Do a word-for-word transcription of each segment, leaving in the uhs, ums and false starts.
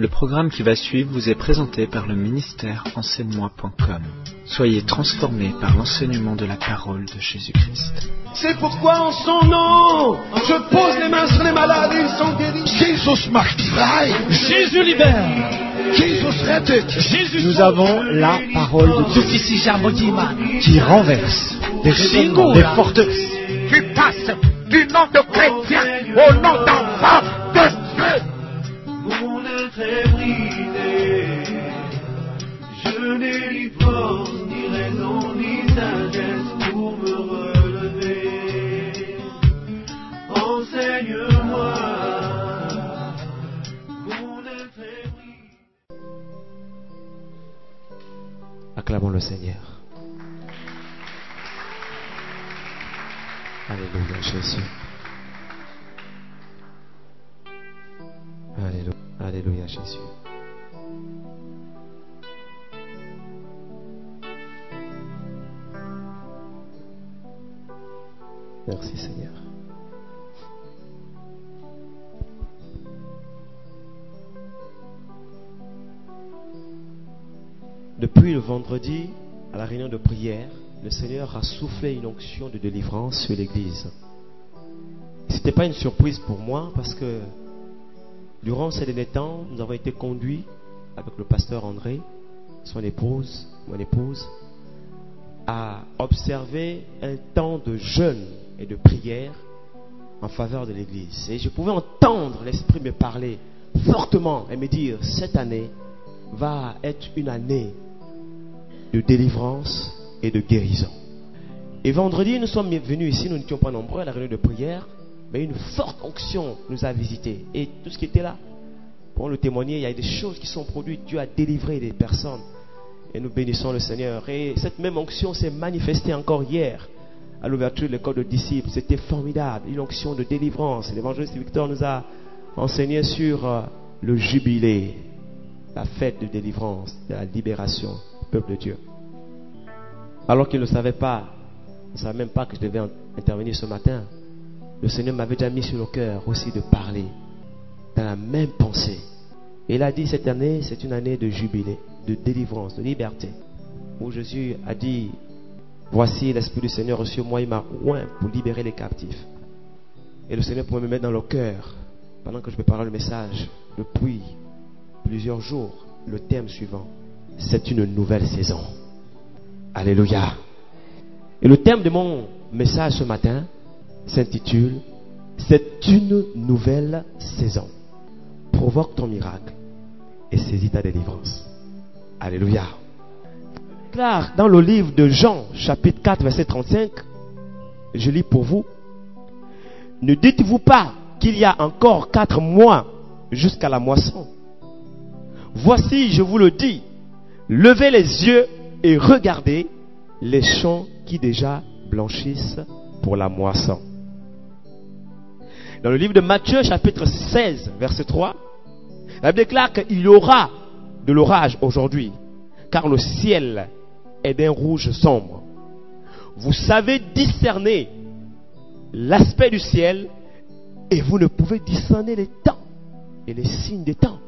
Le programme qui va suivre vous est présenté par le ministère enseigne moi point com. Soyez transformés par l'enseignement de la parole de Jésus-Christ. C'est pourquoi en son nom, je pose les mains sur les malades et ils sont guéris. Jesus macht frei. Jésus libère. Jesus rettet. Jésus Nous avons la parole de Dieu qui renverse des raisonnements, des forteresses. Tu passes du nom de chrétien au nom d'enfant de Dieu. Mon être est brisé, je n'ai ni force, ni raison, ni sagesse pour me relever. Enseigne-moi, mon être est brisé. Acclamons le Seigneur. Alléluia Jésus. Alléluia, Alléluia Jésus. Merci Seigneur. Depuis le vendredi, à la réunion de prière, le Seigneur a soufflé une onction de délivrance sur l'Église. Ce n'était pas une surprise pour moi parce que durant ces derniers temps, nous avons été conduits avec le pasteur André, son épouse, mon épouse, à observer un temps de jeûne et de prière en faveur de l'Église. Et je pouvais entendre l'Esprit me parler fortement et me dire, cette année va être une année de délivrance et de guérison. Et vendredi, nous sommes venus ici, nous n'étions pas nombreux à la réunion de prière, mais une forte onction nous a visités. Et tout ce qui était là, pour le témoigner, il y a des choses qui sont produites. Dieu a délivré des personnes. Et nous bénissons le Seigneur. Et cette même onction s'est manifestée encore hier, à l'ouverture de l'école de disciples. C'était formidable, une onction de délivrance. L'évangéliste Victor nous a enseigné sur euh, le jubilé, la fête de délivrance, de la libération du peuple de Dieu. Alors qu'il ne savait pas, il ne savait même pas que je devais intervenir ce matin. Le Seigneur m'avait déjà mis sur le cœur aussi de parler dans la même pensée. Et il a dit, cette année, c'est une année de jubilé, de délivrance, de liberté. Où Jésus a dit, voici l'Esprit du Seigneur sur moi, il m'a oint pour libérer les captifs. Et le Seigneur pouvait me mettre dans le cœur, pendant que je préparais le message, depuis plusieurs jours, le thème suivant, c'est une nouvelle saison. Alléluia. Et le thème de mon message ce matin s'intitule « C'est une nouvelle saison. Provoque ton miracle et saisis ta délivrance. » Alléluia. Car dans le livre de Jean, chapitre quatre, verset trente-cinq, je lis pour vous. Ne dites-vous pas qu'il y a encore quatre mois jusqu'à la moisson? Voici, je vous le dis, levez les yeux et regardez les champs qui déjà blanchissent pour la moisson. Dans le livre de Matthieu, chapitre seize, verset trois, la Bible déclare qu'il y aura de l'orage aujourd'hui, car le ciel est d'un rouge sombre. Vous savez discerner l'aspect du ciel et vous ne pouvez discerner les temps et les signes des temps.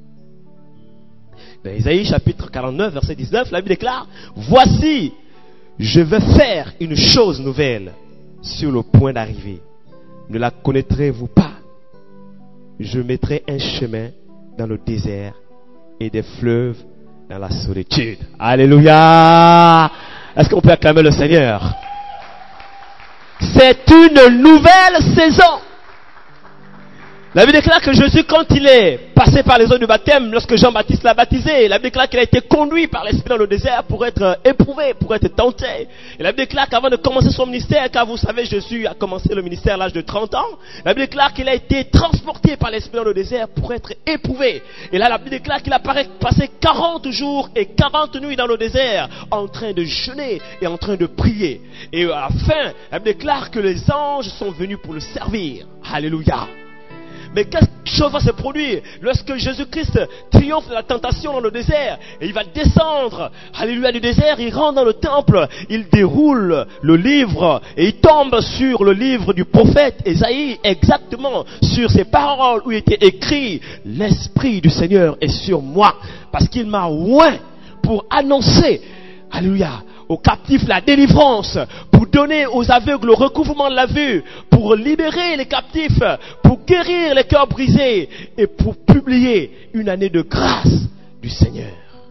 Dans Isaïe, chapitre quarante-neuf, verset dix-neuf, la Bible déclare, voici, je vais faire une chose nouvelle sur le point d'arriver. Ne la connaîtrez-vous pas? Je mettrai un chemin dans le désert et des fleuves dans la solitude. Alléluia! Est-ce qu'on peut acclamer le Seigneur? C'est une nouvelle saison. La Bible déclare que Jésus, quand il est passé par les eaux du baptême, lorsque Jean-Baptiste l'a baptisé, la Bible déclare qu'il a été conduit par l'Esprit dans le désert pour être éprouvé, pour être tenté. Et la Bible déclare qu'avant de commencer son ministère, car vous savez, Jésus a commencé le ministère à l'âge de trente ans, la Bible déclare qu'il a été transporté par l'Esprit dans le désert pour être éprouvé. Et là, la Bible déclare qu'il a passé quarante jours et quarante nuits dans le désert, en train de jeûner et en train de prier. Et à la fin, la Bible déclare que les anges sont venus pour le servir. Alléluia. Mais qu'est-ce chose va se produire lorsque Jésus-Christ triomphe de la tentation dans le désert. Et il va descendre, alléluia, du désert, il rentre dans le temple, il déroule le livre et il tombe sur le livre du prophète Ésaïe, exactement sur ces paroles où il était écrit « L'Esprit du Seigneur est sur moi, parce qu'il m'a oint pour annoncer, alléluia, aux captifs la délivrance, pour donner aux aveugles le recouvrement de la vue, pour libérer les captifs, pour guérir les cœurs brisés et pour publier une année de grâce du Seigneur. »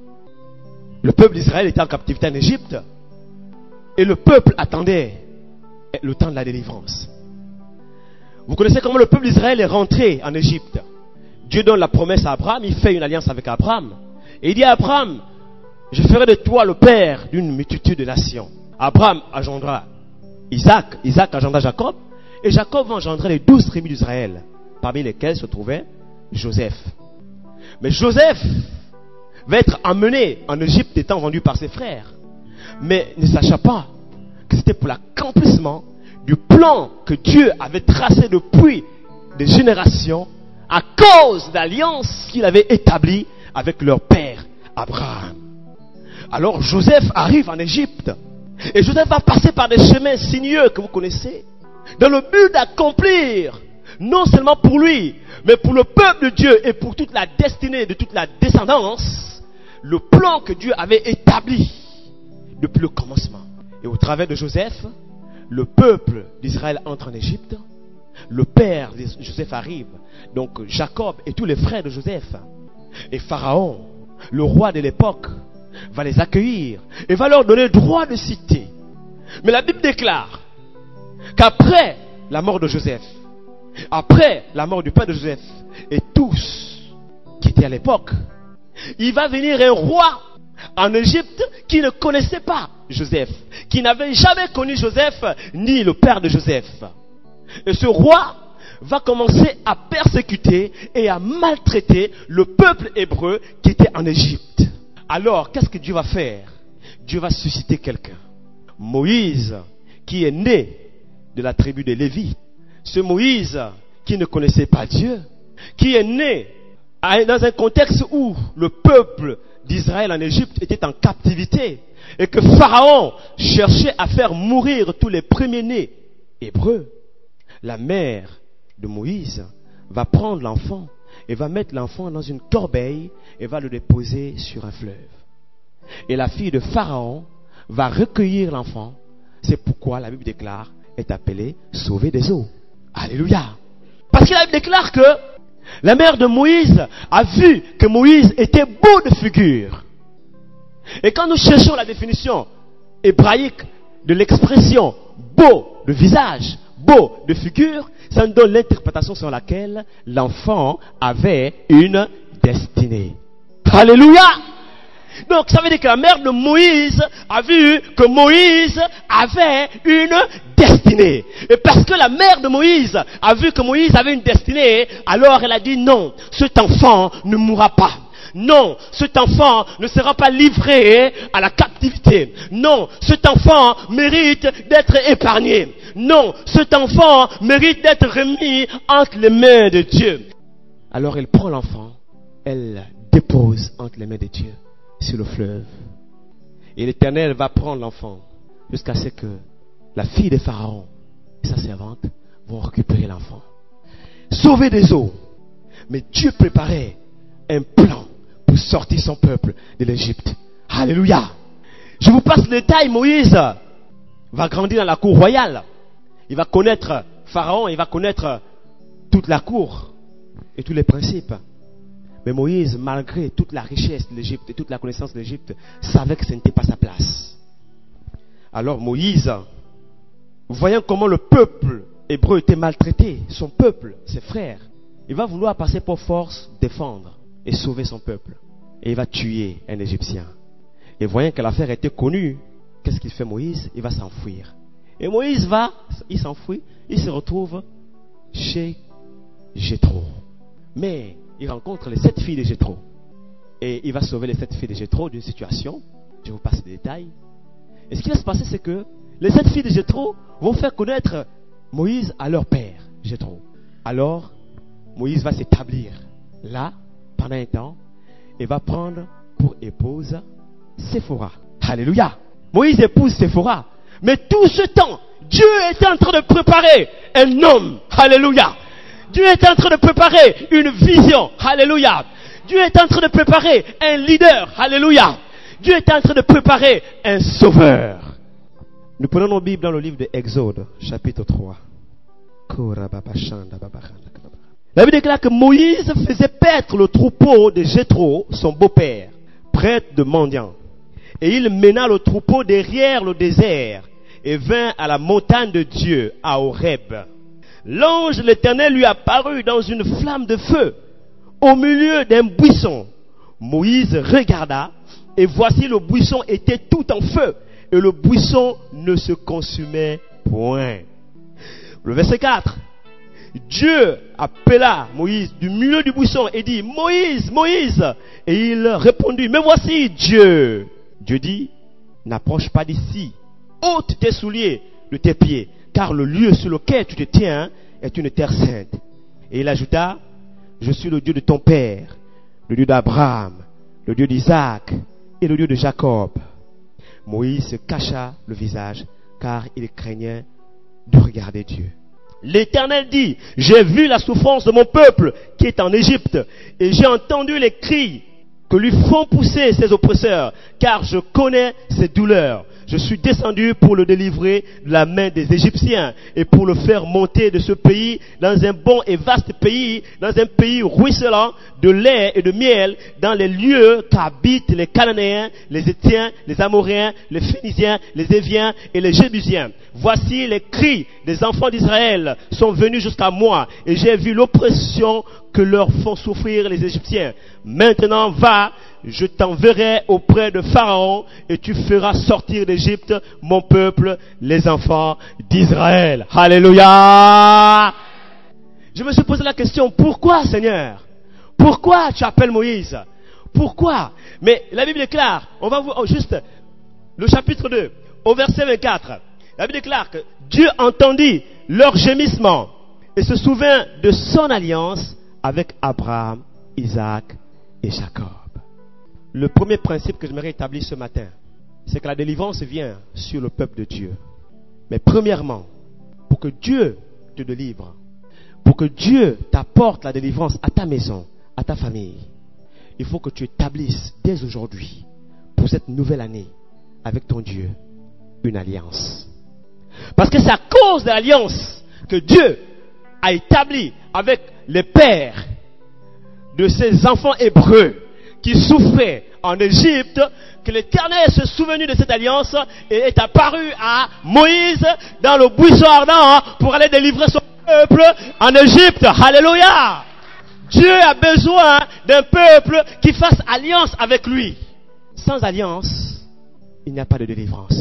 Le peuple d'Israël était en captivité en Égypte et le peuple attendait le temps de la délivrance. Vous connaissez comment le peuple d'Israël est rentré en Égypte. Dieu donne la promesse à Abraham, il fait une alliance avec Abraham et il dit à Abraham: je ferai de toi le père d'une multitude de nations. Abraham engendra Isaac, Isaac engendra Jacob, et Jacob va engendrer les douze tribus d'Israël, parmi lesquelles se trouvait Joseph. Mais Joseph va être emmené en Égypte étant vendu par ses frères, mais ne sachant pas que c'était pour l'accomplissement du plan que Dieu avait tracé depuis des générations à cause de l'alliance qu'il avait établie avec leur père Abraham. Alors Joseph arrive en Égypte et Joseph va passer par des chemins sinueux que vous connaissez dans le but d'accomplir non seulement pour lui mais pour le peuple de Dieu et pour toute la destinée de toute la descendance le plan que Dieu avait établi depuis le commencement. Et au travers de Joseph, le peuple d'Israël entre en Égypte, le père de Joseph arrive, donc Jacob et tous les frères de Joseph, et Pharaon, le roi de l'époque, va les accueillir et va leur donner droit de cité. Mais la Bible déclare qu'après la mort de Joseph, après la mort du père de Joseph et tous qui étaient à l'époque, il va venir un roi en Égypte qui ne connaissait pas Joseph, qui n'avait jamais connu Joseph ni le père de Joseph. Et ce roi va commencer à persécuter et à maltraiter le peuple hébreu qui était en Égypte. Alors, qu'est-ce que Dieu va faire? Dieu va susciter quelqu'un. Moïse, qui est né de la tribu de Lévi. Ce Moïse qui ne connaissait pas Dieu, qui est né dans un contexte où le peuple d'Israël en Égypte était en captivité et que Pharaon cherchait à faire mourir tous les premiers-nés hébreux. La mère de Moïse va prendre l'enfant et va mettre l'enfant dans une corbeille et va le déposer sur un fleuve. Et la fille de Pharaon va recueillir l'enfant. C'est pourquoi la Bible déclare est appelée sauvée des eaux. Alléluia. Parce que la Bible déclare que la mère de Moïse a vu que Moïse était beau de figure. Et quand nous cherchons la définition hébraïque de l'expression beau de visage, beau de figure, ça nous donne l'interprétation sur laquelle l'enfant avait une destinée. Alléluia! Donc ça veut dire que la mère de Moïse a vu que Moïse avait une destinée. Et parce que la mère de Moïse a vu que Moïse avait une destinée, alors elle a dit non, cet enfant ne mourra pas. Non, cet enfant ne sera pas livré à la captivité. Non, cet enfant mérite d'être épargné. Non, cet enfant mérite d'être remis entre les mains de Dieu. Alors elle prend l'enfant, elle dépose entre les mains de Dieu sur le fleuve. Et l'Éternel va prendre l'enfant jusqu'à ce que la fille de Pharaon et sa servante vont récupérer l'enfant. Sauver des eaux. Mais Dieu préparait un plan pour sortir son peuple de l'Égypte. Alléluia. Je vous passe le détail. Moïse va grandir dans la cour royale. Il va connaître Pharaon, il va connaître toute la cour et tous les principes. Mais Moïse, malgré toute la richesse de l'Égypte et toute la connaissance de l'Égypte, savait que ce n'était pas sa place. Alors Moïse, voyant comment le peuple hébreu était maltraité, son peuple, ses frères, il va vouloir passer par force, défendre et sauver son peuple. Et il va tuer un Égyptien. Et voyant que l'affaire était connue, qu'est-ce qu'il fait Moïse? Il va s'enfuir. Et Moïse va, il s'enfuit, il se retrouve chez Jéthro. Mais il rencontre les sept filles de Jéthro. Et il va sauver les sept filles de Jéthro d'une situation. Je vous passe les détails. Et ce qui va se passer, c'est que les sept filles de Jéthro vont faire connaître Moïse à leur père, Jéthro. Alors, Moïse va s'établir là pendant un temps et va prendre pour épouse Séphora. Alléluia. Moïse épouse Séphora. Mais tout ce temps, Dieu est en train de préparer un homme. Alléluia. Dieu est en train de préparer une vision. Alléluia. Dieu est en train de préparer un leader. Alléluia. Dieu est en train de préparer un sauveur. Nous prenons nos Bibles dans le livre de Exode, chapitre trois. La Bible déclare que Moïse faisait paître le troupeau de Jéthro, son beau-père, prêtre de mendiant. Et il mena le troupeau derrière le désert et vint à la montagne de Dieu, à Horeb. L'ange de l'Éternel lui apparut dans une flamme de feu, au milieu d'un buisson. Moïse regarda, et voici le buisson était tout en feu, et le buisson ne se consumait point. Le verset quatre. Dieu appela Moïse du milieu du buisson et dit, Moïse, Moïse. Et il répondit, me voici Dieu. Dieu dit, n'approche pas d'ici, ôte tes souliers de tes pieds, car le lieu sur lequel tu te tiens est une terre sainte. Et il ajouta, je suis le Dieu de ton père, le Dieu d'Abraham, le Dieu d'Isaac et le Dieu de Jacob. Moïse se cacha le visage, car il craignait de regarder Dieu. L'Éternel dit, j'ai vu la souffrance de mon peuple qui est en Égypte, et j'ai entendu les cris que lui font pousser ses oppresseurs, car je connais ses douleurs. Je suis descendu pour le délivrer de la main des Égyptiens et pour le faire monter de ce pays dans un bon et vaste pays, dans un pays ruisselant de lait et de miel, dans les lieux qu'habitent les Cananéens, les Héthiens, les Amoréens, les Phéniciens, les Éviens et les Jébusiens. Voici les cris des enfants d'Israël sont venus jusqu'à moi et j'ai vu l'oppression que leur font souffrir les Égyptiens. Maintenant va, je t'enverrai auprès de Pharaon et tu feras sortir d'Égypte mon peuple, les enfants d'Israël. Alléluia! Je me suis posé la question, pourquoi Seigneur? Pourquoi tu appelles Moïse? Pourquoi? Mais la Bible déclare, on va voir juste le chapitre deux, au verset vingt-quatre. La Bible déclare que Dieu entendit leur gémissement et se souvint de son alliance avec Abraham, Isaac et Jacob. Le premier principe que j'aimerais établir ce matin, c'est que la délivrance vient sur le peuple de Dieu. Mais premièrement, pour que Dieu te délivre, pour que Dieu t'apporte la délivrance à ta maison, à ta famille, il faut que tu établisses dès aujourd'hui, pour cette nouvelle année, avec ton Dieu, une alliance. Parce que c'est à cause de l'alliance que Dieu a établi avec les pères de ces enfants hébreux qui souffraient en Égypte, que l'Éternel se souvenu de cette alliance et est apparu à Moïse dans le buisson ardent pour aller délivrer son peuple en Égypte. Alléluia! Dieu a besoin d'un peuple qui fasse alliance avec lui. Sans alliance, il n'y a pas de délivrance.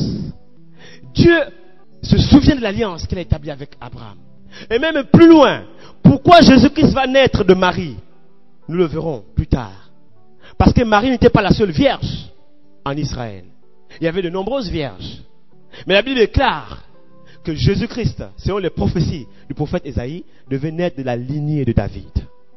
Dieu se souvient de l'alliance qu'il a établie avec Abraham. Et même plus loin, pourquoi Jésus-Christ va naître de Marie? Nous le verrons plus tard. Parce que Marie n'était pas la seule vierge en Israël. Il y avait de nombreuses vierges. Mais la Bible déclare que Jésus-Christ, selon les prophéties du prophète Ésaïe, devait naître de la lignée de David.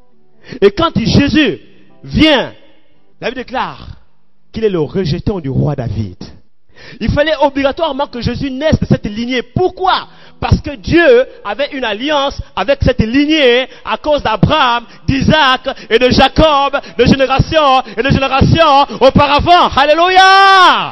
Et quand Jésus vient, la Bible déclare qu'il est le rejeton du roi David. Il fallait obligatoirement que Jésus naisse de cette lignée. Pourquoi? Parce que Dieu avait une alliance avec cette lignée à cause d'Abraham, d'Isaac et de Jacob, de génération et de génération auparavant. Alléluia!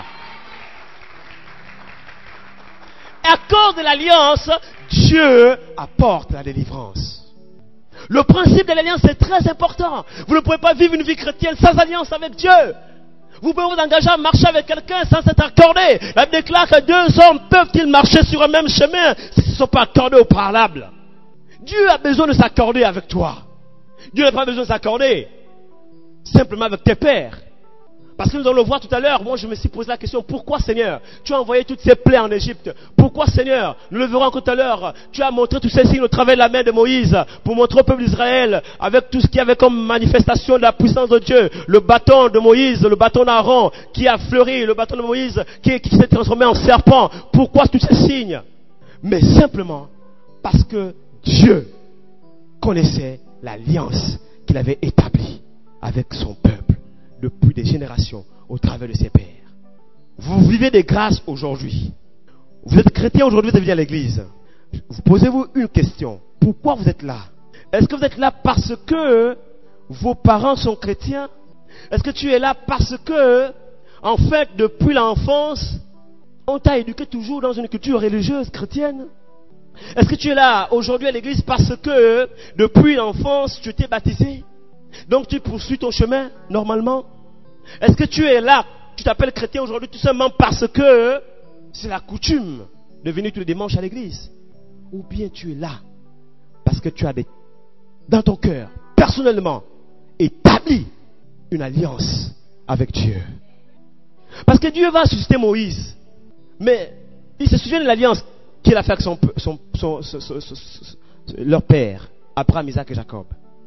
Et à cause de l'alliance, Dieu apporte la délivrance. Le principe de l'alliance est très important. Vous ne pouvez pas vivre une vie chrétienne sans alliance avec Dieu. Vous pouvez vous engager à marcher avec quelqu'un sans s'être accordé. La Bible déclare que deux hommes peuvent-ils marcher sur un même chemin s'ils ne sont pas accordés au préalable. Dieu a besoin de s'accorder avec toi. Dieu n'a pas besoin de s'accorder simplement avec tes pères. Parce que nous allons le voir tout à l'heure, moi je me suis posé la question, pourquoi Seigneur, tu as envoyé toutes ces plaies en Égypte? Pourquoi Seigneur, nous le verrons encore tout à l'heure, tu as montré tous ces signes au travers de la main de Moïse pour montrer au peuple d'Israël, avec tout ce qu'il y avait comme manifestation de la puissance de Dieu, le bâton de Moïse, le bâton d'Aaron qui a fleuri, le bâton de Moïse qui, qui s'est transformé en serpent. Pourquoi tous ces signes? Mais simplement parce que Dieu connaissait l'alliance qu'il avait établie avec son peuple depuis des générations au travers de ses pères. Vous vivez des grâces aujourd'hui. Vous êtes chrétien aujourd'hui, vous êtes venu à l'église. Vous posez-vous une question. Pourquoi vous êtes là? Est-ce que vous êtes là parce que vos parents sont chrétiens? Est-ce que tu es là parce que, en fait, depuis l'enfance, on t'a éduqué toujours dans une culture religieuse chrétienne? Est-ce que tu es là aujourd'hui à l'église parce que, depuis l'enfance, tu t'es baptisé? Donc tu poursuis ton chemin normalement? Est-ce que tu es là, tu t'appelles chrétien aujourd'hui tout simplement parce que c'est la coutume de venir tous les dimanches à l'église? Ou bien tu es là parce que tu as des, dans ton cœur, personnellement, établi une alliance avec Dieu? Parce que Dieu va susciter Moïse, mais il se souvient de l'alliance qu'il a fait avec son, son, son, son, son, son, son, leur père, Abraham, Isaac et Jacob.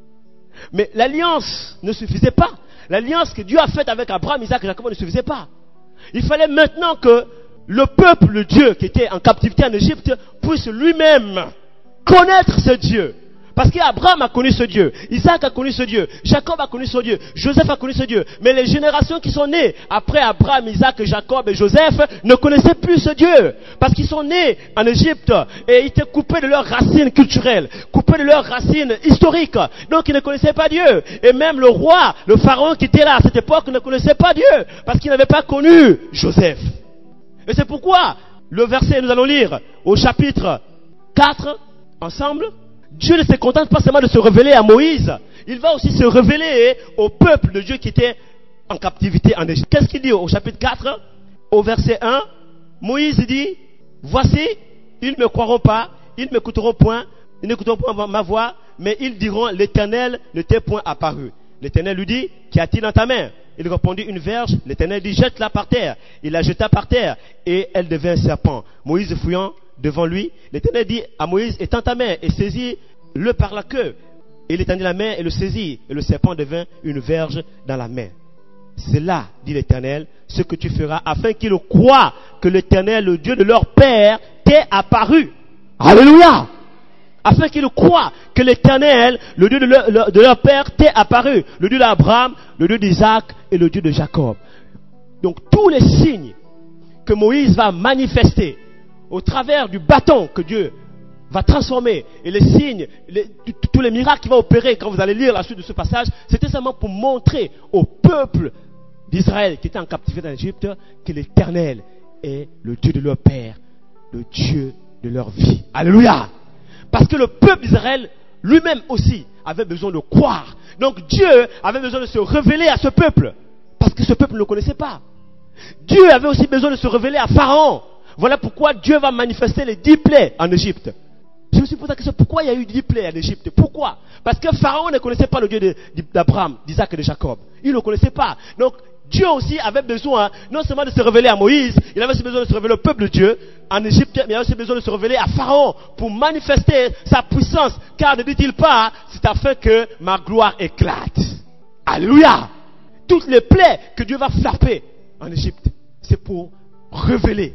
Mais l'alliance ne suffisait pas. L'alliance que Dieu a faite avec Abraham, Isaac et Jacob ne suffisait pas. Il fallait maintenant que le peuple, le Dieu qui était en captivité en Égypte, puisse lui-même connaître ce Dieu. Parce qu'Abraham a connu ce Dieu, Isaac a connu ce Dieu, Jacob a connu ce Dieu, Joseph a connu ce Dieu. Mais les générations qui sont nées après Abraham, Isaac, Jacob et Joseph ne connaissaient plus ce Dieu. Parce qu'ils sont nés en Égypte et ils étaient coupés de leurs racines culturelles, coupés de leurs racines historiques. Donc ils ne connaissaient pas Dieu. Et même le roi, le pharaon qui était là à cette époque ne connaissait pas Dieu. Parce qu'il n'avait pas connu Joseph. Et c'est pourquoi le verset, nous allons lire au chapitre quatre, ensemble. Dieu ne se contente pas seulement de se révéler à Moïse, il va aussi se révéler au peuple de Dieu qui était en captivité en Égypte. Qu'est-ce qu'il dit au chapitre quatre, au verset un? Moïse dit, voici, ils ne me croiront pas, ils ne m'écouteront point, ils n'écouteront point ma voix, mais ils diront, l'Éternel ne t'est point apparu. L'Éternel lui dit, qu'y a-t-il dans ta main? Il répondit, une verge. L'Éternel dit, jette-la par terre. Il la jeta par terre et elle devint un serpent. Moïse fouillant devant lui, l'Éternel dit à Moïse, étends ta main et saisis-le par la queue. Et il étendit la main et le saisit, et le serpent devint une verge dans la main. C'est là, dit l'Éternel, ce que tu feras, afin qu'ils croient que l'Éternel, le Dieu de leur père, t'est apparu. Alléluia! Afin qu'ils croient que l'Éternel, le Dieu de leur, de leur père, t'est apparu. Le Dieu d'Abraham, le Dieu d'Isaac et le Dieu de Jacob. Donc tous les signes que Moïse va manifester au travers du bâton que Dieu va transformer, et les signes, les, tous les miracles qu'il va opérer quand vous allez lire la suite de ce passage, c'était seulement pour montrer au peuple d'Israël qui était en captivité en Égypte que l'Éternel est le Dieu de leur père, le Dieu de leur vie. Alléluia! Parce que le peuple d'Israël lui-même aussi avait besoin de croire. Donc Dieu avait besoin de se révéler à ce peuple, parce que ce peuple ne le connaissait pas. Dieu avait aussi besoin de se révéler à Pharaon. Voilà pourquoi Dieu va manifester les dix plaies en Égypte. Je me suis posé la question, pourquoi il y a eu dix plaies en Égypte? Pourquoi? Parce que Pharaon ne connaissait pas le Dieu d'Abraham, d'Isaac et de Jacob. Il ne le connaissait pas. Donc Dieu aussi avait besoin non seulement de se révéler à Moïse, il avait aussi besoin de se révéler au peuple de Dieu en Égypte, mais il avait aussi besoin de se révéler à Pharaon pour manifester sa puissance. Car ne dit-il pas, c'est afin que ma gloire éclate. Alléluia! Toutes les plaies que Dieu va frapper en Égypte, c'est pour révéler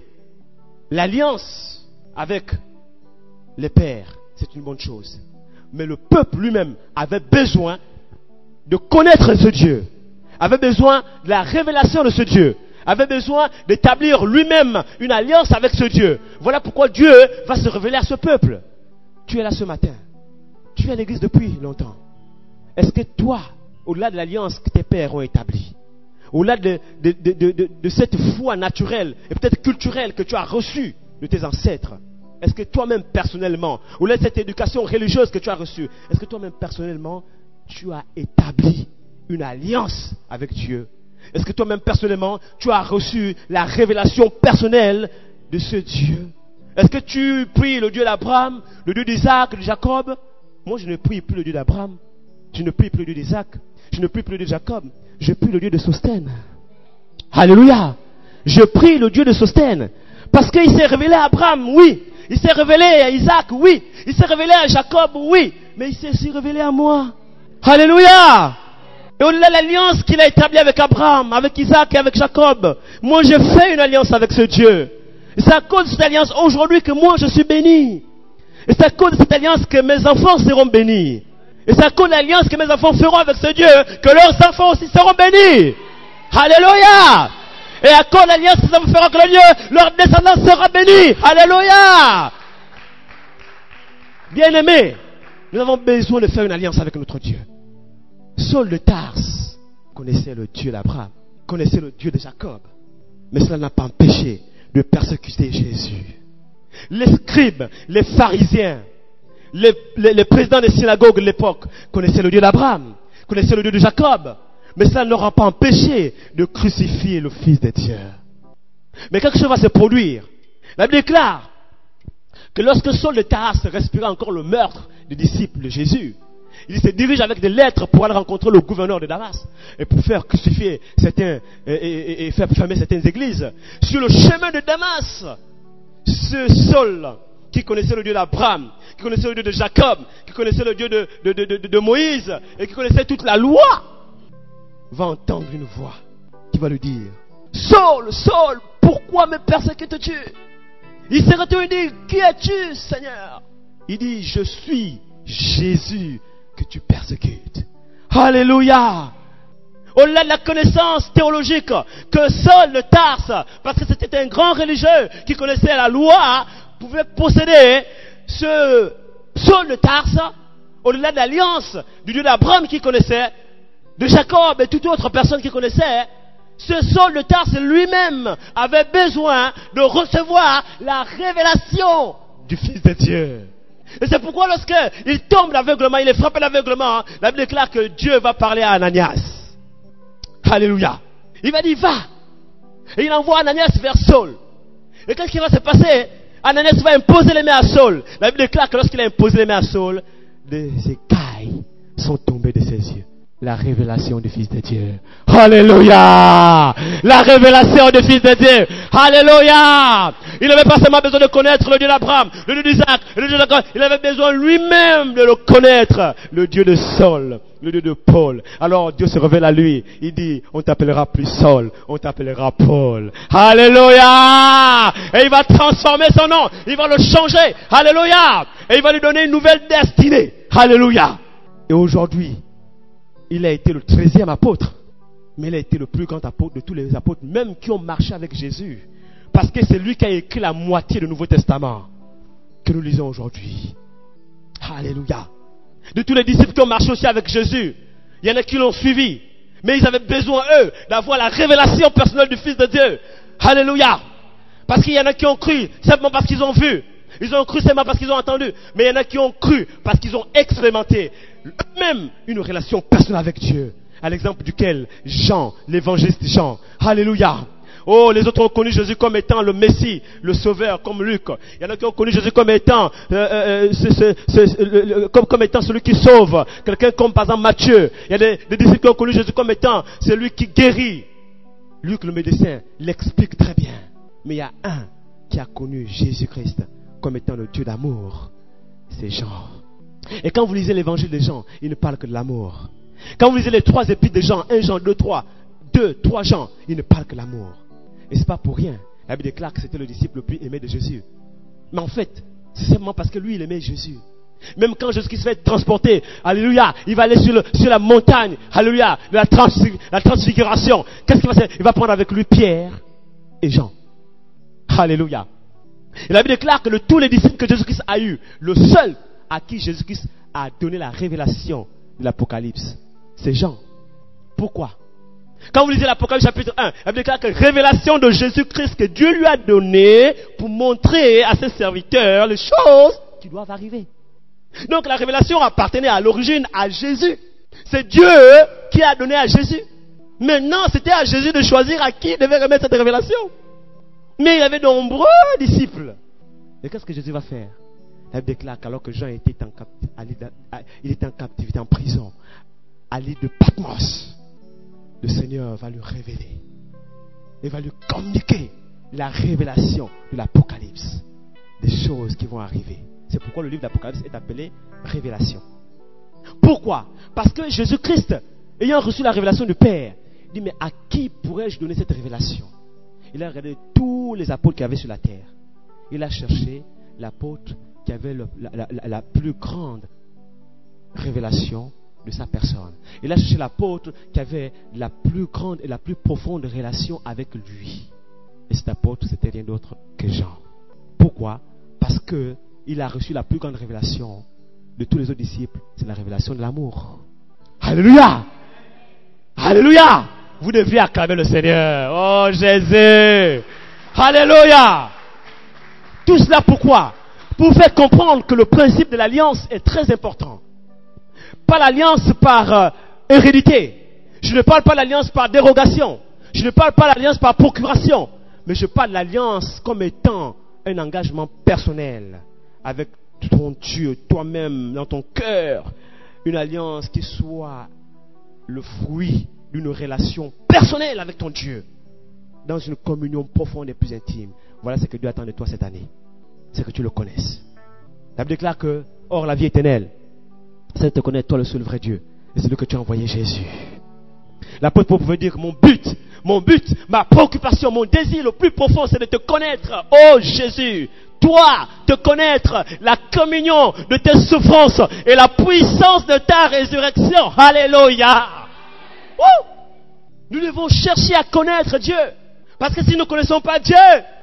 l'alliance avec les pères. C'est une bonne chose. Mais le peuple lui-même avait besoin de connaître ce Dieu, avait besoin de la révélation de ce Dieu, avait besoin d'établir lui-même une alliance avec ce Dieu. Voilà pourquoi Dieu va se révéler à ce peuple. Tu es là ce matin. Tu es à l'église depuis longtemps. Est-ce que toi, au-delà de l'alliance que tes pères ont établie, au-delà de, de, de, de, de, de cette foi naturelle et peut-être culturelle que tu as reçue de tes ancêtres, est-ce que toi-même personnellement, au-delà de cette éducation religieuse que tu as reçue, est-ce que toi-même personnellement, tu as établi une alliance avec Dieu? Est-ce que toi-même personnellement, tu as reçu la révélation personnelle de ce Dieu? Est-ce que tu pries le Dieu d'Abraham, le Dieu d'Isaac, de Jacob? Moi, je ne prie plus le Dieu d'Abraham, je ne prie plus le Dieu d'Isaac, je ne prie plus le Dieu de Jacob, je prie le Dieu de Sostène. Alléluia! Je prie le Dieu de Sostène, parce qu'il s'est révélé à Abraham, oui. Il s'est révélé à Isaac, oui. Il s'est révélé à Jacob, oui. Mais il s'est aussi révélé à moi. Alléluia! Et au-delà de l'alliance qu'il a établie avec Abraham, avec Isaac et avec Jacob, moi j'ai fait une alliance avec ce Dieu. Et c'est à cause de cette alliance aujourd'hui que moi je suis béni. Et c'est à cause de cette alliance que mes enfants seront bénis. Et c'est à cause de l'alliance que mes enfants feront avec ce Dieu que leurs enfants aussi seront bénis. Alléluia. Et à cause de l'alliance que mes enfants feront avec le Dieu, leur descendance sera bénie. Alléluia. Bien-aimés, nous avons besoin de faire une alliance avec notre Dieu. Saul de Tarse connaissait le Dieu d'Abraham, connaissait le Dieu de Jacob. Mais cela n'a pas empêché de persécuter Jésus. Les scribes, les pharisiens, les, les, les présidents des synagogues de l'époque connaissaient le Dieu d'Abraham, connaissaient le Dieu de Jacob. Mais cela ne leur a pas empêché de crucifier le Fils de Dieu. Mais quelque chose va se produire. La Bible déclare que lorsque Saul de Tarse respirait encore le meurtre des disciples de Jésus, il se dirige avec des lettres pour aller rencontrer le gouverneur de Damas et pour faire crucifier certains et, et, et faire fermer certaines églises. Sur le chemin de Damas, ce Saul qui connaissait le Dieu d'Abraham, qui connaissait le Dieu de Jacob, qui connaissait le Dieu de, de, de, de, de Moïse et qui connaissait toute la loi, va entendre une voix qui va lui dire: Saul, Saul, pourquoi me persécutes-tu? Il s'est retourné et dit: Qui es-tu, Seigneur? Il dit: Je suis Jésus que tu persécutes. Alléluia. Au-delà de la connaissance théologique que Saul de Tarse, parce que c'était un grand religieux qui connaissait la loi, pouvait posséder, ce Saul de Tarse, au-delà de l'alliance du Dieu d'Abraham qu'il connaissait, de Jacob et toute autre personne qu'il connaissait, ce Saul de Tarse lui-même avait besoin de recevoir la révélation du Fils de Dieu. Et c'est pourquoi lorsqu'il tombe l'aveuglement, il est frappé l'aveuglement, la Bible déclare que Dieu va parler à Ananias. Alléluia. Il va dire: va. Et il envoie Ananias vers Saul. Et qu'est-ce qui va se passer? Ananias va imposer les mains à Saul. La Bible déclare que lorsqu'il a imposé les mains à Saul, des écailles sont tombées de ses yeux. La révélation du Fils de Dieu. Alléluia. La révélation du Fils de Dieu. Alléluia. Il n'avait pas seulement besoin de connaître le Dieu d'Abraham, le Dieu d'Isaac, le Dieu de Jacob. Il avait besoin lui-même de le connaître. Le Dieu de Saul, le Dieu de Paul. Alors Dieu se révèle à lui. Il dit: on t'appellera plus Saul, on t'appellera Paul. Alléluia. Et il va transformer son nom. Il va le changer. Alléluia. Et il va lui donner une nouvelle destinée. Alléluia. Et aujourd'hui, il a été le treizième apôtre, mais il a été le plus grand apôtre de tous les apôtres, même qui ont marché avec Jésus. Parce que c'est lui qui a écrit la moitié du Nouveau Testament que nous lisons aujourd'hui. Alléluia. De tous les disciples qui ont marché aussi avec Jésus, il y en a qui l'ont suivi, mais ils avaient besoin, eux, d'avoir la révélation personnelle du Fils de Dieu. Alléluia. Parce qu'il y en a qui ont cru simplement parce qu'ils ont vu. Ils ont cru seulement parce qu'ils ont entendu. Mais il y en a qui ont cru parce qu'ils ont expérimenté eux-mêmes une relation personnelle avec Dieu. À l'exemple duquel Jean, l'évangéliste Jean. Alléluia. Oh, les autres ont connu Jésus comme étant le Messie, le Sauveur, comme Luc. Il y en a qui ont connu Jésus comme étant, euh, euh, ce, ce, ce, le, comme, comme étant celui qui sauve. Quelqu'un comme par exemple Matthieu. Il y a des, des disciples qui ont connu Jésus comme étant celui qui guérit. Luc le médecin l'explique très bien. Mais il y a un qui a connu Jésus-Christ comme étant le Dieu d'amour. C'est Jean. Et quand vous lisez l'évangile de Jean, il ne parle que de l'amour. Quand vous lisez les trois épîtres de Jean, un Jean, deux, trois, deux, trois Jean, il ne parle que de l'amour. Et c'est pas pour rien. La Bible déclare que c'était le disciple le plus aimé de Jésus. Mais en fait, c'est simplement parce que lui, il aimait Jésus. Même quand Jésus se fait transporter, alléluia, il va aller sur, le, sur la montagne, alléluia, de la, trans, la transfiguration. Qu'est-ce qu'il va faire? Il va prendre avec lui Pierre et Jean. Alléluia. Et la Bible déclare que de tous les disciples que Jésus-Christ a eu, le seul à qui Jésus-Christ a donné la révélation de l'Apocalypse, c'est Jean. Pourquoi? Quand vous lisez l'Apocalypse chapitre un, la Bible déclare que révélation de Jésus-Christ que Dieu lui a donné pour montrer à ses serviteurs les choses qui doivent arriver. Donc la révélation appartenait à l'origine à Jésus. C'est Dieu qui a donné à Jésus. Maintenant, c'était à Jésus de choisir à qui il devait remettre cette révélation. Mais il y avait de nombreux disciples. Et qu'est-ce que Jésus va faire? La Bible déclare qu'alors que Jean était en, captivité, il était en captivité, en prison, à l'île de Patmos, le Seigneur va lui révéler. Il va lui communiquer la révélation de l'Apocalypse. Des choses qui vont arriver. C'est pourquoi le livre d'Apocalypse est appelé Révélation. Pourquoi? Parce que Jésus-Christ, ayant reçu la révélation du Père, dit: mais à qui pourrais-je donner cette révélation? Il a regardé tous les apôtres qu'il y avait sur la terre. Il a cherché l'apôtre qui avait le, la, la, la plus grande révélation de sa personne. Il a cherché l'apôtre qui avait la plus grande et la plus profonde relation avec lui. Et cet apôtre, c'était rien d'autre que Jean. Pourquoi? Parce que il a reçu la plus grande révélation de tous les autres disciples. C'est la révélation de l'amour. Alléluia! Alléluia! Vous devriez acclamer le Seigneur. Oh Jésus! Alléluia! Tout cela pourquoi? Pour vous faire comprendre que le principe de l'alliance est très important. Pas l'alliance par euh, hérédité. Je ne parle pas de l'alliance par dérogation. Je ne parle pas de l'alliance par procuration. Mais je parle de l'alliance comme étant un engagement personnel avec ton Dieu, toi-même, dans ton cœur. Une alliance qui soit le fruit d'une relation personnelle avec ton Dieu. Dans une communion profonde et plus intime. Voilà ce que Dieu attend de toi cette année. C'est que tu le connaisses. La Bible déclare que, or la vie éternelle, c'est de te connaître toi le seul vrai Dieu. Et c'est lui que tu as envoyé Jésus. L'apôtre Paul pouvait dire que mon but, mon but, ma préoccupation, mon désir le plus profond, c'est de te connaître, oh Jésus. Toi, te connaître, la communion de tes souffrances et la puissance de ta résurrection. Alléluia. Woo! Nous devons chercher à connaître Dieu. Parce que si nous ne connaissons pas Dieu,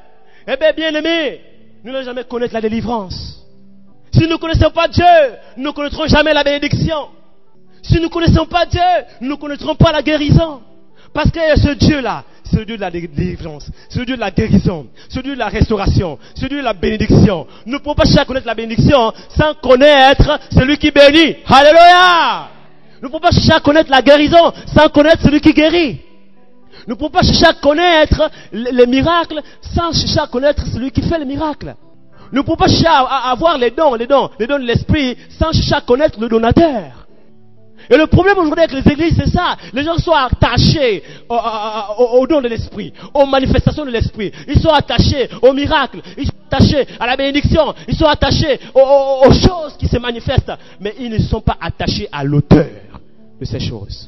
eh bien, bien aimé, nous n'allons jamais connaître la délivrance. Si nous ne connaissons pas Dieu, nous ne connaîtrons jamais la bénédiction. Si nous ne connaissons pas Dieu, nous ne connaîtrons pas la guérison. Parce que ce Dieu-là, c'est le Dieu de la délivrance, c'est le Dieu de la guérison, c'est le Dieu de la restauration, c'est le Dieu de la bénédiction. Nous ne pouvons pas chercher à connaître la bénédiction sans connaître celui qui bénit. Alléluia! Nous ne pouvons pas chercher à connaître la guérison sans connaître celui qui guérit. Nous ne pouvons pas chercher à connaître les miracles sans chercher à connaître celui qui fait les miracles. Nous ne pouvons pas chercher à avoir les dons, les dons, les dons de l'esprit sans chercher à connaître le donateur. Et le problème aujourd'hui avec les églises, c'est ça. Les gens sont attachés aux, aux, aux dons de l'esprit, aux manifestations de l'esprit. Ils sont attachés aux miracles, ils sont attachés à la bénédiction, ils sont attachés aux, aux, aux choses qui se manifestent. Mais ils ne sont pas attachés à l'auteur de ces choses.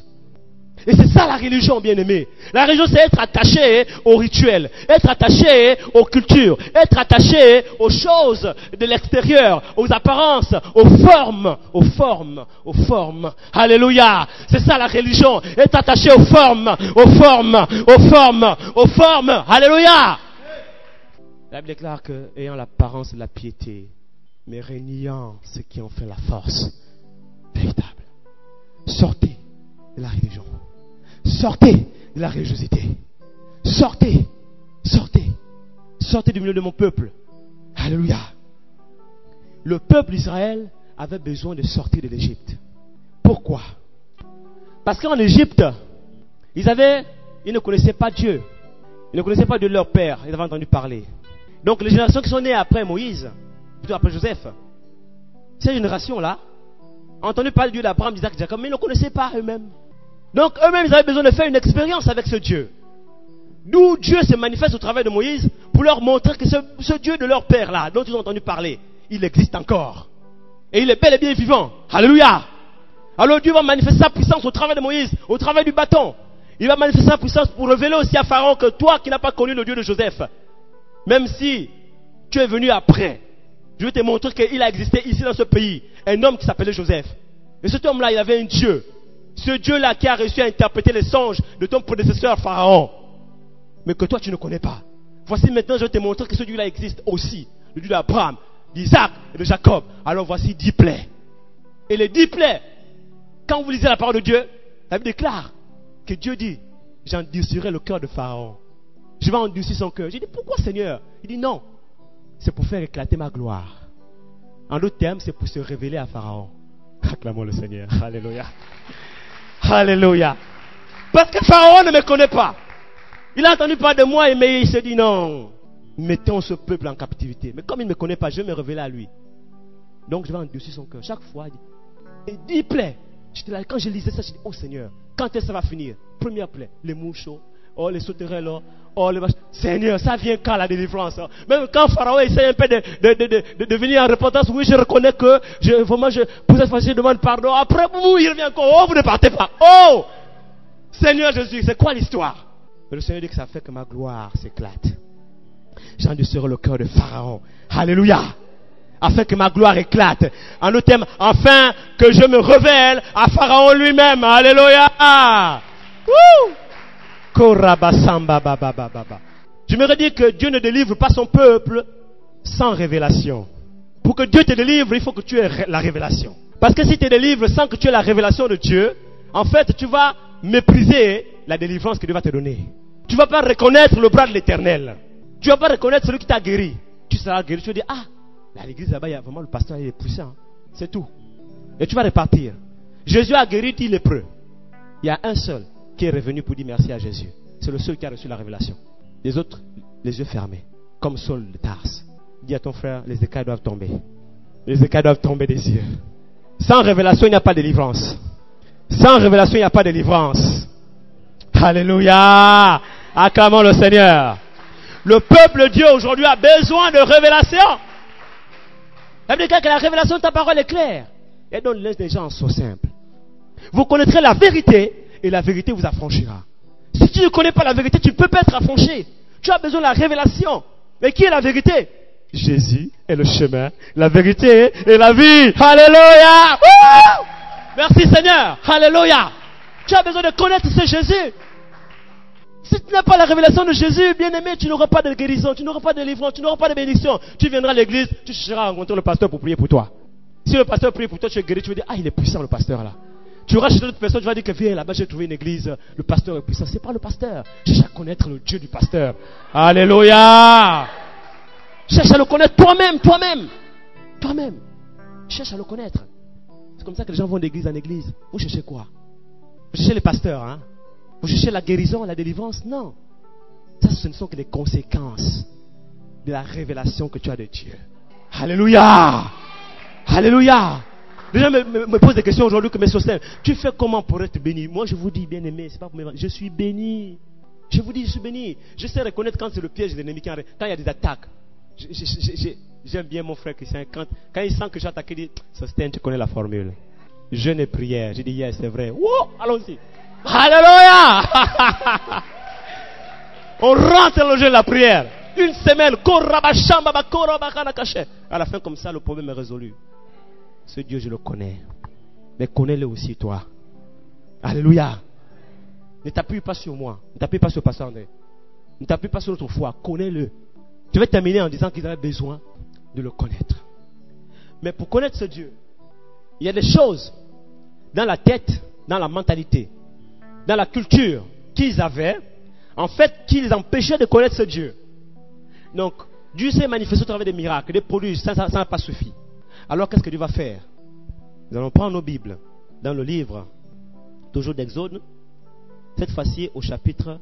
Et c'est ça la religion, bien-aimé. La religion, c'est être attaché aux rituels, être attaché aux cultures, être attaché aux choses de l'extérieur, aux apparences, aux formes, aux formes, aux formes. Alléluia. C'est ça la religion. Être attaché aux formes, aux formes, aux formes, aux formes. Alléluia. La Bible déclare que, ayant l'apparence de la piété, mais régnant ce qui en fait la force véritable. Sortez de la religion. Sortez de la religiosité. Sortez. Sortez. Sortez du milieu de mon peuple. Alléluia. Le peuple d'Israël avait besoin de sortir de l'Égypte. Pourquoi? Parce qu'en Égypte, ils avaient, ils ne connaissaient pas Dieu. Ils ne connaissaient pas Dieu de leur père. Ils avaient entendu parler. Donc les générations qui sont nées après Moïse, plutôt après Joseph, ces générations-là ont entendu parler de Dieu d'Abraham, d'Isaac, de Jacob, mais ils ne connaissaient pas eux-mêmes. Donc eux-mêmes, ils avaient besoin de faire une expérience avec ce Dieu. D'où Dieu se manifeste au travers de Moïse pour leur montrer que ce, ce Dieu de leur père là, dont ils ont entendu parler, il existe encore. Et il est bel et bien vivant. Alléluia. Alors Dieu va manifester sa puissance au travers de Moïse, au travers du bâton. Il va manifester sa puissance pour révéler aussi à Pharaon que toi qui n'as pas connu le Dieu de Joseph, même si tu es venu après, je vais te montrer qu'il a existé ici dans ce pays, un homme qui s'appelait Joseph. Et cet homme-là, il avait un Dieu. Ce Dieu-là qui a réussi à interpréter les songes de ton prédécesseur Pharaon, mais que toi tu ne connais pas. Voici maintenant, je vais te montrer que ce Dieu-là existe aussi. Le Dieu d'Abraham, d'Isaac et de Jacob. Alors voici dix plaies. Et les dix plaies, quand vous lisez la parole de Dieu, la Bible déclare que Dieu dit, j'endurcirai le cœur de Pharaon. Je vais endurcir son cœur. J'ai dit, pourquoi Seigneur? Il dit, non, c'est pour faire éclater ma gloire. En d'autres termes, c'est pour se révéler à Pharaon. Acclamons le Seigneur. Alléluia. Alléluia. Parce que Pharaon ne me connaît pas. Il a entendu parler de moi, mais il se dit non. Mettons ce peuple en captivité. Mais comme il ne me connaît pas, je vais me révéler à lui. Donc je vais endurcir son cœur. Chaque fois, il dit, plaît. Là, quand je lisais ça, je dis, oh Seigneur, quand est-ce que ça va finir? Première plaie, les mouches, oh les sauterelles, oh les vaches. Seigneur, ça vient quand la délivrance? Même quand Pharaon essaie un peu de, de, de, de, de venir en repentance, oui, je reconnais que je, vraiment, je, pour cette fois-ci, je demande pardon. Après, vous, il revient encore. Oh, vous ne partez pas. Oh, Seigneur Jésus, c'est quoi l'histoire? Mais le Seigneur dit que ça fait que ma gloire s'éclate. J'endurcirai le cœur de Pharaon. Alléluia. afin que ma gloire éclate. En d'autres termes, afin que je me révèle à Pharaon lui-même. Alléluia. Je me redis que Dieu ne délivre pas son peuple sans révélation. Pour que Dieu te délivre, il faut que tu aies la révélation. Parce que si tu te délivres sans que tu aies la révélation de Dieu, en fait, tu vas mépriser la délivrance que Dieu va te donner. Tu ne vas pas reconnaître le bras de l'Éternel. Tu ne vas pas reconnaître celui qui t'a guéri. Tu seras guéri, tu vas dire, ah, là, à l'église là-bas, il y a vraiment le pasteur, il est puissant. C'est tout. Et tu vas repartir. Jésus a guéri dix lépreux. Il y a un seul qui est revenu pour dire merci à Jésus. C'est le seul qui a reçu la révélation. Les autres, les yeux fermés, comme Saul de Tarse. Dis à ton frère, les écailles doivent tomber. Les écailles doivent tomber des yeux. Sans révélation, il n'y a pas de délivrance. Sans révélation, il n'y a pas de délivrance. Alléluia. Acclamons le Seigneur. Le peuple de Dieu aujourd'hui a besoin de révélation. Ça veut dire que la révélation de ta parole est claire. Et donc laisse les gens sont simples. Vous connaîtrez la vérité et la vérité vous affranchira. Si tu ne connais pas la vérité, tu ne peux pas être affranchi. Tu as besoin de la révélation. Mais qui est la vérité? Jésus est le chemin, la vérité et la vie. Alléluia. Woo! Merci Seigneur. Alléluia. Tu as besoin de connaître ce Jésus. Si tu n'as pas la révélation de Jésus, bien aimé, tu n'auras pas de guérison, tu n'auras pas de délivrance, tu n'auras pas de bénédiction. Tu viendras à l'église, tu chercheras à rencontrer le pasteur pour prier pour toi. Si le pasteur prie pour toi, tu es guéri, tu vas dire, ah, il est puissant le pasteur là. Tu auras chez d'autres personnes, tu vas dire que viens là-bas, j'ai trouvé une église, le pasteur est puissant. C'est pas le pasteur. Cherche à connaître le Dieu du pasteur. Alléluia. Cherche à le connaître toi-même, toi-même. Toi-même. Cherche à le connaître. C'est comme ça que les gens vont d'église en église. Vous cherchez quoi? Vous cherchez les pasteurs, hein? Vous cherchez la guérison, la délivrance? Non. Ça, ce ne sont que des conséquences de la révélation que tu as de Dieu. Alléluia. Alléluia. Les gens me, me, me posent des questions aujourd'hui que mes soutiens. Tu fais comment pour être béni? Moi, je vous dis, bien aimé, c'est pas pour me... Je suis béni. Je vous dis, je suis béni. Je sais reconnaître quand c'est le piège de l'ennemi, quand il y a des attaques. Je, je, je, je, j'aime bien mon frère Christian. Quand, quand il sent que j'ai attaqué, il dit, Sosten, tu connais la formule. Jeûne et prière. J'ai dit, yes, c'est vrai. Wow, allons-y. Alléluia. On rentre dans le jeûne et la prière. Une semaine. À la fin, comme ça, le problème est résolu. Ce Dieu, je le connais. Mais connais-le aussi, toi. Alléluia. Ne t'appuie pas sur moi. Ne t'appuie pas sur le pasteur André. Ne t'appuie pas sur notre foi. Connais-le. Je vais terminer en disant qu'ils avaient besoin de le connaître. Mais pour connaître ce Dieu, il y a des choses dans la tête, dans la mentalité, dans la culture qu'ils avaient, en fait, qui les empêchaient de connaître ce Dieu. Donc, Dieu s'est manifesté au travers des miracles, des produits, ça n'a pas suffi. Alors, qu'est-ce que Dieu va faire? Nous allons prendre nos Bibles dans le livre, toujours d'Exode, cette fois-ci au chapitre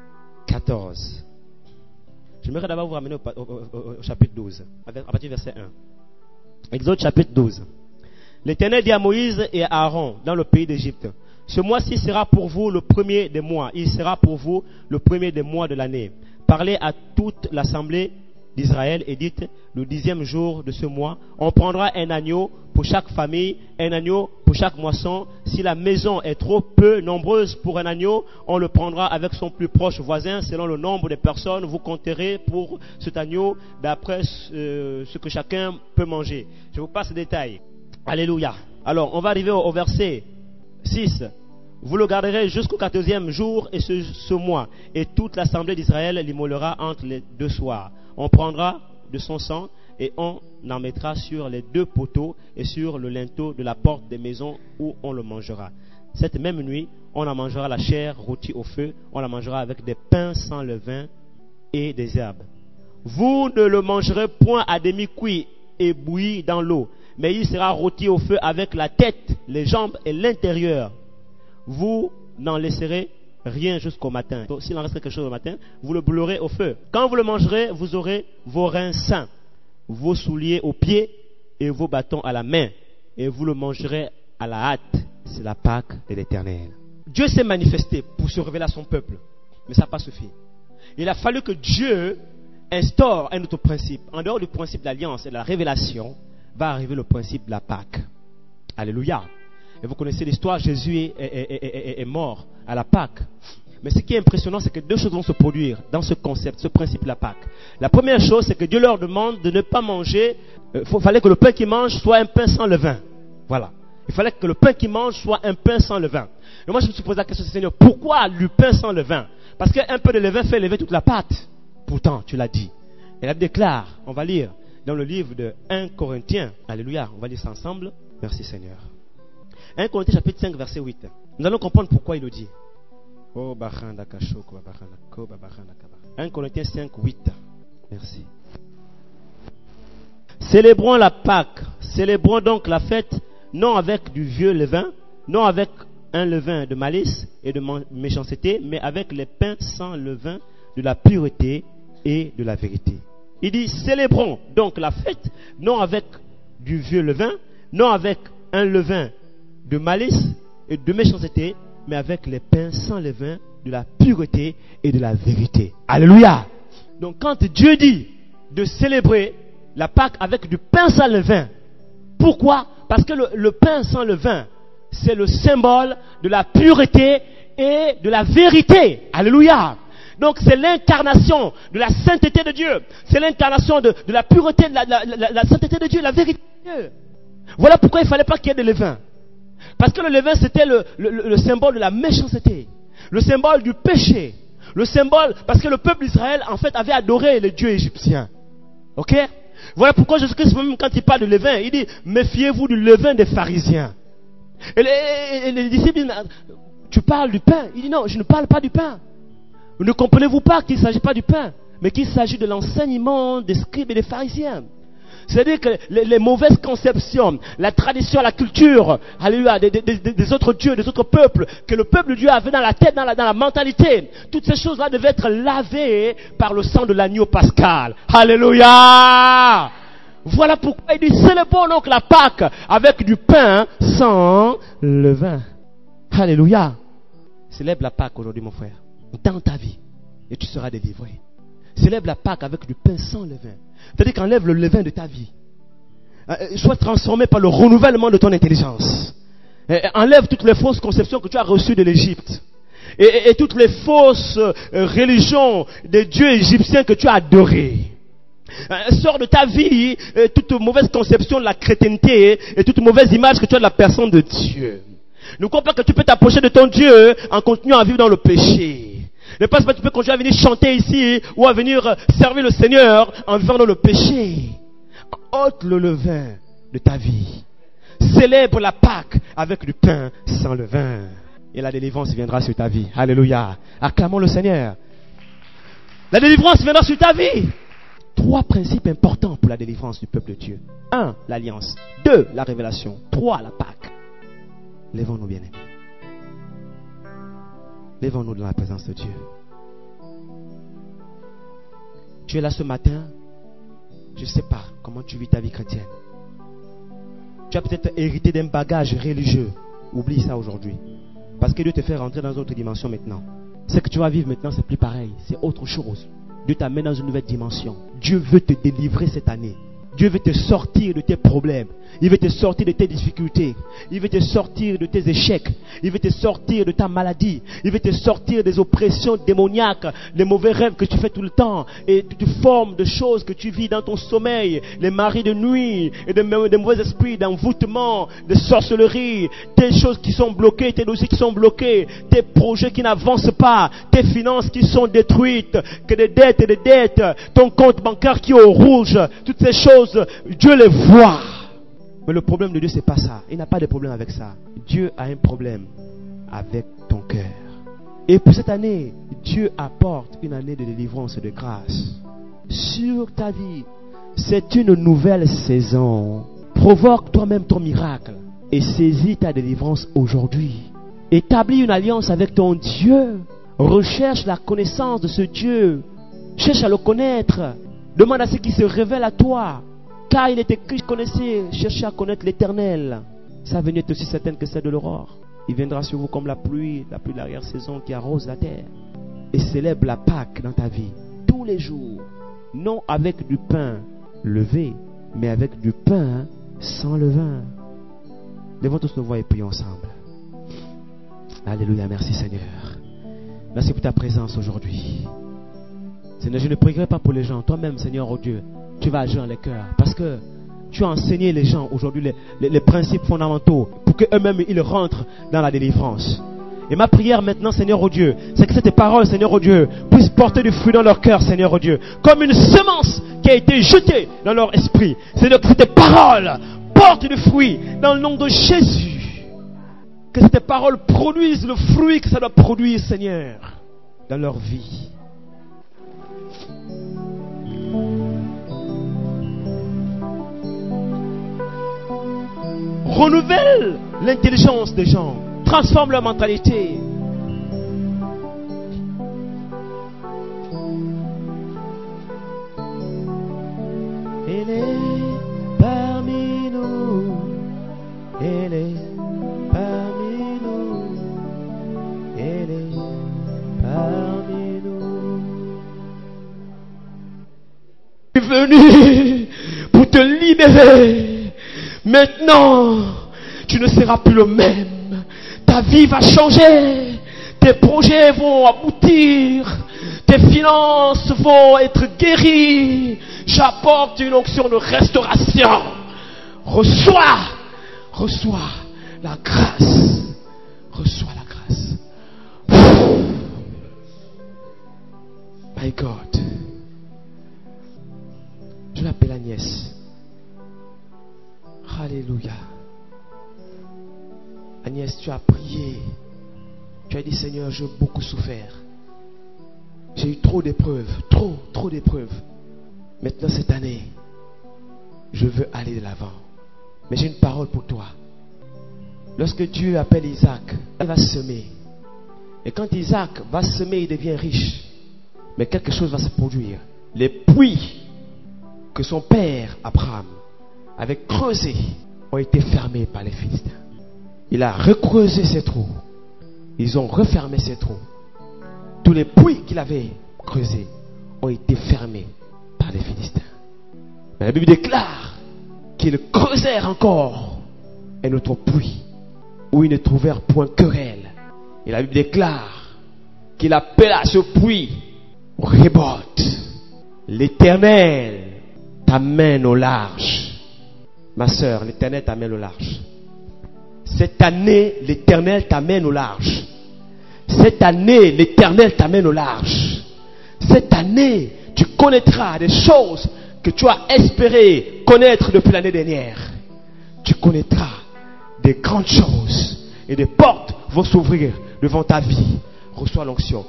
quatorze. J'aimerais d'abord vous ramener au, au, au, au chapitre douze, à partir du verset un. Exode chapitre douze. L'Éternel dit à Moïse et à Aaron dans le pays d'Égypte, ce mois-ci sera pour vous le premier des mois. Il sera pour vous le premier des mois de l'année. Parlez à toute l'assemblée d'Israël et dites, le dixième jour de ce mois, on prendra un agneau pour chaque famille, un agneau pour chaque moisson. Si la maison est trop peu nombreuse pour un agneau, on le prendra avec son plus proche voisin, selon le nombre de personnes. Vous compterez pour cet agneau d'après euh, ce que chacun peut manger. Je vous passe les détails. Alléluia. Alors, on va arriver au, au verset six. Vous le garderez jusqu'au quatorzième jour et ce, ce mois. Et toute l'assemblée d'Israël l'immolera entre les deux soirs. On prendra de son sang et on en mettra sur les deux poteaux et sur le linteau de la porte des maisons où on le mangera. Cette même nuit, on en mangera la chair rôtie au feu. On la mangera avec des pains sans levain et des herbes. Vous ne le mangerez point à demi-cuit et bouilli dans l'eau, mais il sera rôti au feu avec la tête, les jambes et l'intérieur. Vous n'en laisserez rien jusqu'au matin. Donc, s'il en reste quelque chose au matin, vous le brûlerez au feu. Quand vous le mangerez, vous aurez vos reins sains, vos souliers aux pieds et vos bâtons à la main. Et vous le mangerez à la hâte. C'est la Pâque de l'Éternel. Dieu s'est manifesté pour se révéler à son peuple. Mais ça n'a pas suffi. Il a fallu que Dieu instaure un autre principe. En dehors du principe de l'alliance et de la révélation, va arriver le principe de la Pâque. Alléluia. Et vous connaissez l'histoire, Jésus est, est, est, est, est mort à la Pâque. Mais ce qui est impressionnant, c'est que deux choses vont se produire dans ce concept, ce principe de la Pâque. La première chose, c'est que Dieu leur demande de ne pas manger. Il euh, fallait que le pain qu'ils mangent soit un pain sans levain. Voilà. Il fallait que le pain qu'ils mangent soit un pain sans levain. Et moi, je me suis posé la question, Seigneur, pourquoi du pain sans levain? Parce qu'un peu de levain fait lever toute la pâte. Pourtant, tu l'as dit. Et elle déclare, on va lire dans le livre de un Corinthiens. Alléluia, on va lire ça ensemble. Merci Seigneur. un Corinthiens chapitre cinq, verset huit. Nous allons comprendre pourquoi il le dit. un Corinthiens cinq, huit. Merci. Célébrons la Pâque. Célébrons donc la fête, non avec du vieux levain, non avec un levain de malice et de méchanceté, mais avec les pains sans levain de la pureté et de la vérité. Il dit, célébrons donc la fête, non avec du vieux levain, non avec un levain de malice et de méchanceté, mais avec les pains sans levain de la pureté et de la vérité. Alléluia! Donc quand Dieu dit de célébrer la Pâque avec du pain sans levain, pourquoi? Parce que le, le pain sans levain, c'est le symbole de la pureté et de la vérité. Alléluia! Donc c'est l'incarnation de la sainteté de Dieu. C'est l'incarnation de, de la pureté, de la, la, la, la sainteté de Dieu, la vérité de Dieu. Voilà pourquoi il ne fallait pas qu'il y ait de levain. Parce que le levain, c'était le, le, le symbole de la méchanceté, le symbole du péché, le symbole, parce que le peuple d'Israël, en fait, avait adoré les dieux égyptiens. Ok? Voilà pourquoi Jésus-Christ, même quand il parle de levain, il dit, méfiez-vous du levain des pharisiens. Et les, et les disciples disent, tu parles du pain? Il dit, non, je ne parle pas du pain. Ne comprenez-vous pas qu'il ne s'agit pas du pain, mais qu'il s'agit de l'enseignement des scribes et des pharisiens? C'est-à-dire que les, les mauvaises conceptions, la tradition, la culture, alléluia, des, des, des, des autres dieux, des autres peuples, que le peuple de Dieu avait dans la tête, dans la, dans la mentalité, toutes ces choses-là devaient être lavées par le sang de l'agneau pascal. Alléluia! Voilà pourquoi il dit, célébrons donc la Pâque avec du pain sans levain. Alléluia! Célèbre la Pâque aujourd'hui, mon frère, dans ta vie, et tu seras délivré. Célèbre la Pâque avec du pain sans levain. C'est-à-dire qu'enlève le levain de ta vie. Euh, sois transformé par le renouvellement de ton intelligence. Euh, enlève toutes les fausses conceptions que tu as reçues de l'Égypte. Et, et, et toutes les fausses euh, religions des dieux égyptiens que tu as adorés. Euh, sors de ta vie euh, toute mauvaise conception de la chrétienté et toute mauvaise image que tu as de la personne de Dieu. Ne crois pas que tu peux t'approcher de ton Dieu en continuant à vivre dans le péché. Ne pense pas que tu peux continuer à venir chanter ici ou à venir servir le Seigneur en vivant dans le péché. Ôte le levain de ta vie. Célèbre la Pâque avec du pain sans levain. Et la délivrance viendra sur ta vie. Alléluia. Acclamons le Seigneur. La délivrance viendra sur ta vie. Trois principes importants pour la délivrance du peuple de Dieu. Un, l'alliance. Deux, la révélation. Trois, la Pâque. Lèvons-nous, bien-aimés. Lèvons-nous dans la présence de Dieu. Tu es là ce matin. Je ne sais pas comment tu vis ta vie chrétienne. Tu as peut-être hérité d'un bagage religieux. Oublie ça aujourd'hui. Parce que Dieu te fait rentrer dans une autre dimension maintenant. Ce que tu vas vivre maintenant, c'est plus pareil. C'est autre chose. Dieu t'amène dans une nouvelle dimension. Dieu veut te délivrer cette année. Dieu veut te sortir de tes problèmes. Il veut te sortir de tes difficultés. Il veut te sortir de tes échecs. Il veut te sortir de ta maladie. Il veut te sortir des oppressions démoniaques, les mauvais rêves que tu fais tout le temps et de formes de choses que tu vis dans ton sommeil, les maris de nuit et des de mauvais esprits, d'envoûtement, de sorcellerie, tes choses qui sont bloquées, tes dossiers qui sont bloqués, tes projets qui n'avancent pas, tes finances qui sont détruites, que des dettes et des dettes, ton compte bancaire qui est au rouge, toutes ces choses, Dieu les voit. Mais le problème de Dieu, c'est pas ça. Il n'a pas de problème avec ça. Dieu a un problème avec ton cœur. Et pour cette année, Dieu apporte une année de délivrance et de grâce sur ta vie. C'est une nouvelle saison. Provoque toi-même ton miracle et saisis ta délivrance aujourd'hui. Établis une alliance avec ton Dieu. Recherche la connaissance de ce Dieu. Cherche à le connaître. Demande à ce qui se révèle à toi. Car il est écrit, connaissez, cherchez à connaître l'Éternel. Sa venue est aussi certaine que celle de l'aurore. Il viendra sur vous comme la pluie, la pluie de l'arrière-saison qui arrose la terre. Et célèbre la Pâque dans ta vie, tous les jours. Non avec du pain levé, mais avec du pain sans levain. Levons tous nos voix et prions ensemble. Alléluia, merci Seigneur. Merci pour ta présence aujourd'hui. Seigneur, je ne prierai pas pour les gens. Toi-même, Seigneur, oh Dieu, tu vas agir dans les cœurs. Parce que tu as enseigné les gens aujourd'hui les, les, les principes fondamentaux pour qu'eux-mêmes, ils rentrent dans la délivrance. Et ma prière maintenant, Seigneur, oh Dieu, c'est que cette parole, Seigneur, oh Dieu, puisse porter du fruit dans leur cœur, Seigneur, oh Dieu. Comme une semence qui a été jetée dans leur esprit. Seigneur, que cette parole porte du fruit dans le nom de Jésus. Que cette parole produise le fruit que ça doit produire, Seigneur, dans leur vie. Renouvelle l'intelligence des gens. Transforme leur mentalité. Elle est parmi nous. Elle est parmi nous. Elle est parmi nous. Je suis venu pour te libérer. Maintenant, tu ne seras plus le même. Ta vie va changer. Tes projets vont aboutir. Tes finances vont être guéries. J'apporte une onction de restauration. Reçois, reçois la grâce. Reçois la grâce. My God. Je l'appelle Agnès. Alléluia. Agnès, tu as prié. Tu as dit, Seigneur, j'ai beaucoup souffert. J'ai eu trop d'épreuves, trop, trop d'épreuves. Maintenant, cette année, je veux aller de l'avant. Mais j'ai une parole pour toi. Lorsque Dieu appelle Isaac, il va semer. Et quand Isaac va semer, il devient riche. Mais quelque chose va se produire. Les puits que son père, Abraham, avait creusés ont été fermés par les Philistins. Il a recreusé ces trous. Ils ont refermé ces trous. Tous les puits qu'il avait creusés ont été fermés par les Philistins. Mais la Bible déclare qu'ils creusèrent encore un autre puits où ils ne trouvèrent point querelle. Et la Bible déclare qu'il appela ce puits Rehoboth. L'Éternel t'amène au large. Ma sœur, l'Éternel t'amène au large. Cette année, l'Éternel t'amène au large. Cette année, l'Éternel t'amène au large. Cette année, tu connaîtras des choses que tu as espéré connaître depuis l'année dernière. Tu connaîtras des grandes choses et des portes vont s'ouvrir devant ta vie. Reçois l'onction.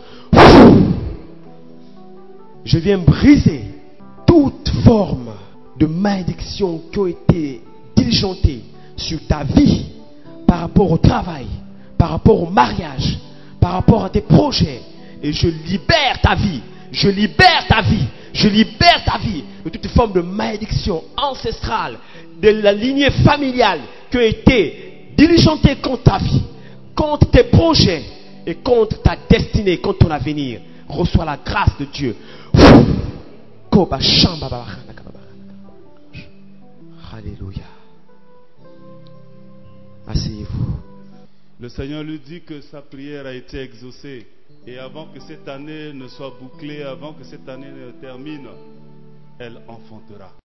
Je viens briser toute forme de malédiction qui ont été diligentées sur ta vie par rapport au travail, par rapport au mariage, par rapport à tes projets. Et je libère ta vie, je libère ta vie, je libère ta vie de toute forme de malédiction ancestrale, de la lignée familiale qui a été diligentée contre ta vie, contre tes projets et contre ta destinée, contre ton avenir. Reçois la grâce de Dieu. Alléluia. Asseyez-vous. Le Seigneur lui dit que sa prière a été exaucée. Et avant que cette année ne soit bouclée, avant que cette année ne termine, elle enfantera.